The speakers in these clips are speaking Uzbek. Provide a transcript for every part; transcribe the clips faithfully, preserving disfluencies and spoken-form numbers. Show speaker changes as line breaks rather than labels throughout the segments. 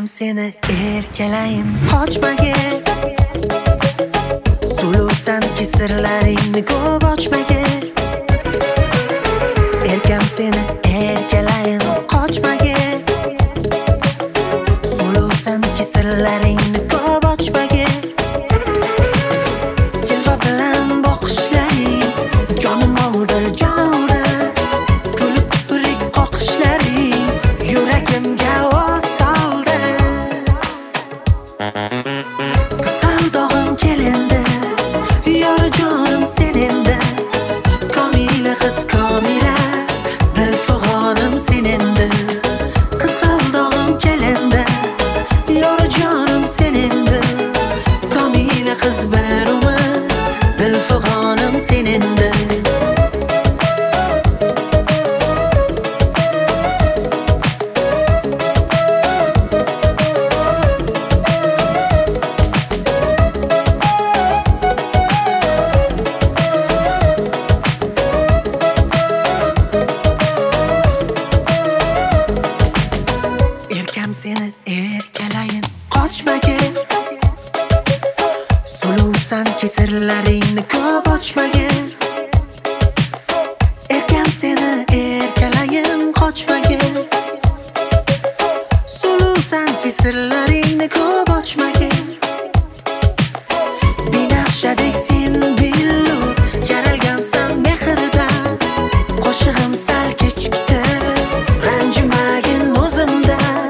seni erkalayin qochmagin, sulusanki sirlaringni ko'p ochmagin. Erkam seni erkalayin qochmagin, sulusanki sirlaringni ko'p ochmagin. Jilva bilan boqishlaring jonim oldi, jon oldi. Kulib pirik qoqishlaring yuragimga o't soldi. Qizal dog'im kelindi, yori jonim senindi. Komila qiz komila, dilfig'onim senindi. Qizal dog'im kelindi, yori jonim senindi. Komila qiz bir umr, dilfig'onim senindi. Erkam seni erkalayin qochmagin, sulusanki sirlaringni ko'p ochmagin. Erkam seni erkalayin qochmagin, sulusanki sirlaringni ko'p ochmagin. Binafshadek sen billur, yaralgansan mehrdan. Qo'shig'im sal kechikdi, ranjimagin o'zimdan.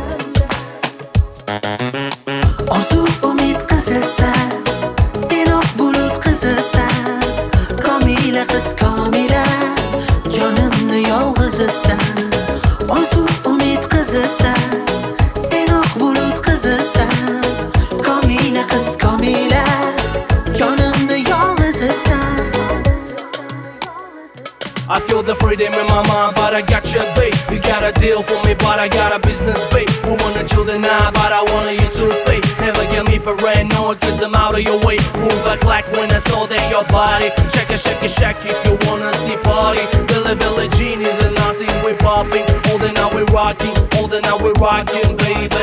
Orzu umid qizisan, sen oq bulut qizisan. Komila qiz komila, jonimni yolg'izisan. Orzu umid qizisan, sen oq bulut qizisan. Komila qiz komila, jonimni yolg'izisan.
I feel the freedom in my mind, but I got your babe. You got a deal for me, but I got a business babe. We wanna chill the night, but I wanna you to pay. Never get me paranoid, cause I'm out of your way. Move back like when I saw that your body. Check it, shake it, shake if you wanna see party. Billy, Billy Jean is nothing, we popping. All the night we rocking, all the night we rocking, baby.